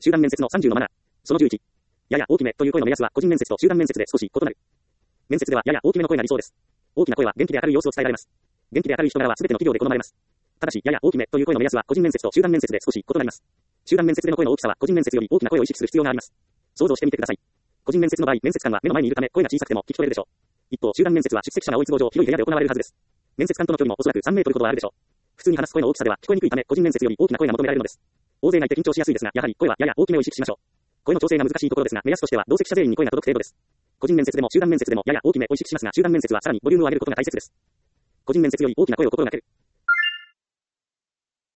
集団面接の30のマナー。その11。やや大きめという声の目安は個人面接と集団面接で少し異なる。面接ではやや大きめの声が理想です。大きな声は元気で明るい様子を伝えられます。元気で明るい人柄は全ての企業で好まれます。ただし、やや大きめという声の目安は個人面接と集団面接で少し異なります。集団面接での声の大きさは個人面接より大きな声を意識する必要があります。想像してみてください。個人面接の場合、面接官は目の前にいるため声が小さくても聞き取れるでしょう。一方、集団面接は出席者が多い都合上広い部屋で行われるはずです。面接官との距離もおそらく3メートルほどはあるでしょう。普通に話す声の大きさでは聞こえにくいため、個人面接より大きな声が求められるのです。大勢がいて緊張しやすいですが、やはり声はやや大きめを意識しましょう。声の調整が難しいところですが、目安としては同席者全員に声が届く程度です。個人面接でも集団面接でもやや大きめを意識しますが、集団面接はさらにボリュームを上げることが大切です。個人面接より大きな声を心がける。